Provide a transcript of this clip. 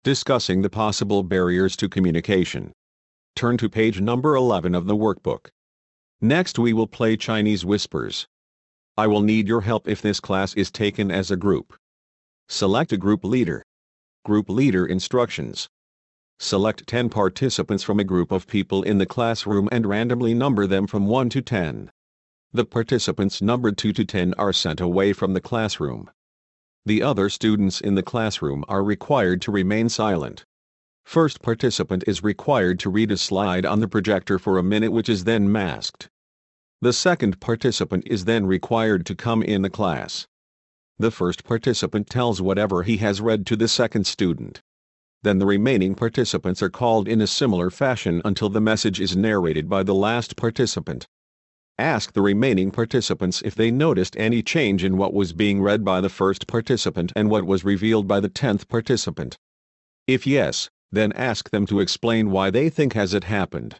Discussing the possible barriers to communication. Turn to page number 11 of the workbook. Next we will play Chinese whispers. I will need your help if this class is taken as a group. Select a group leader. Group leader instructions. Select 10 participants from a group of people in the classroom and randomly number them from 1 to 10. The participants numbered 2 to 10 are sent away from the classroom. The other students in the classroom are required to remain silent. First participant is required to read a slide on the projector for a minute, which is then masked. The second participant is then required to come in the class. The first participant tells whatever he has read to the second student. Then the remaining participants are called in a similar fashion until the message is narrated by the last participant. Ask the remaining participants if they noticed any change in what was being read by the first participant and what was revealed by the 10th participant. If yes, then ask them to explain why they think has it happened.